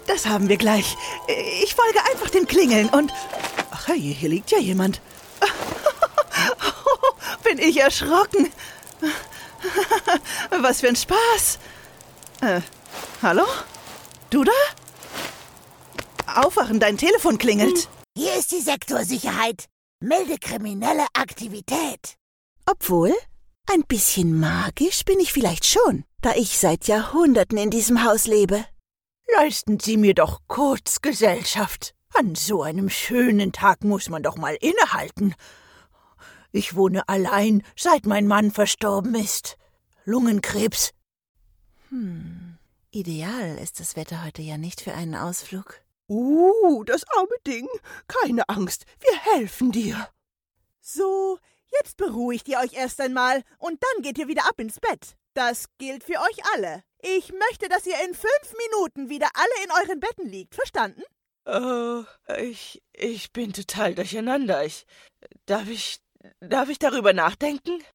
Das haben wir gleich. Ich folge einfach dem Klingeln und... Ach hey, hier liegt ja jemand. Bin ich erschrocken. Was für ein Spaß. Hallo? Du da? Aufwachen, dein Telefon klingelt. Hier ist die Sektorsicherheit. Melde kriminelle Aktivität. Obwohl, ein bisschen magisch bin ich vielleicht schon, da ich seit Jahrhunderten in diesem Haus lebe. Leisten Sie mir doch kurz Gesellschaft. An so einem schönen Tag muss man doch mal innehalten. Ich wohne allein, seit mein Mann verstorben ist. Lungenkrebs. Ideal ist das Wetter heute ja nicht für einen Ausflug. Das arme Ding. Keine Angst, wir helfen dir. So, jetzt beruhigt ihr euch erst einmal und dann geht ihr wieder ab ins Bett. Das gilt für euch alle. Ich möchte, dass ihr in 5 Minuten wieder alle in euren Betten liegt. Verstanden? Ich bin total durcheinander. Darf ich darüber nachdenken?